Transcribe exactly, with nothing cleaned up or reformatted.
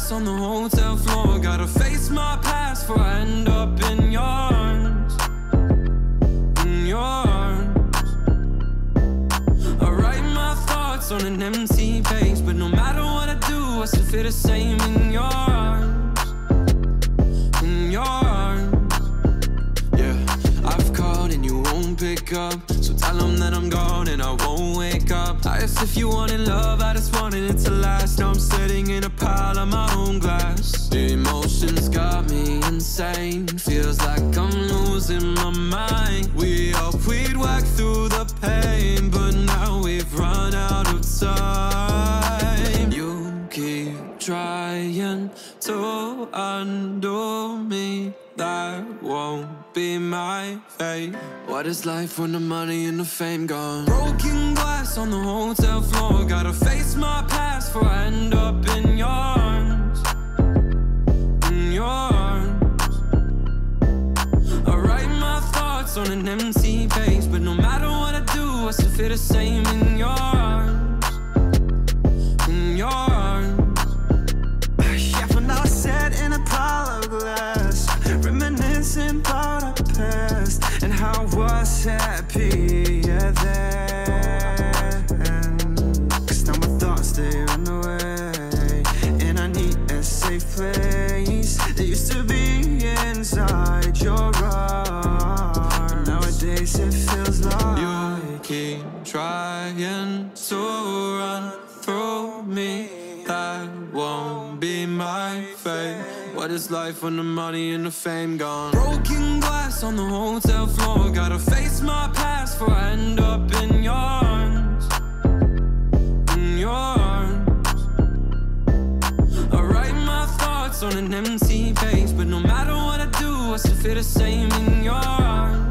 glass on the hotel floor. Gotta face my past before I end up in your arms. In your arms. I write my thoughts on an empty page, but no matter what I do, I still feel the same in your arms. In your arms. Yeah, I've called and you won't pick up, so tell them that I'm gone and I won't wake up. I asked if you wanted love, I just wanted it to last. Now I'm sitting in a pile of my own glass. The emotions got me insane, feels like I'm losing my mind. We hoped we'd work through the pain, but now we've run out of time. You keep trying to undo me, that won't be my fate. What is life when the money and the fame gone? Broken glass on the hotel floor. Gotta face my past before I end up in your arms. In your arms. I write my thoughts on an empty page, but no matter what I do, I still feel the same in your arms. In your arms. Yeah, for now I sat in a pile of glass, reminiscing about our past and how I was happy yeah, then. Cause now my thoughts, they run away, and I need a safe place that used to be inside your arms. Nowadays it feels like you keep trying to run through me, that won't be my fate. What is life when the money and the fame gone? Broken glass on the hotel floor. Gotta face my past before I end up in your arms. In your arms. I write my thoughts on an empty page, but no matter what I do, I still feel the same in your arms.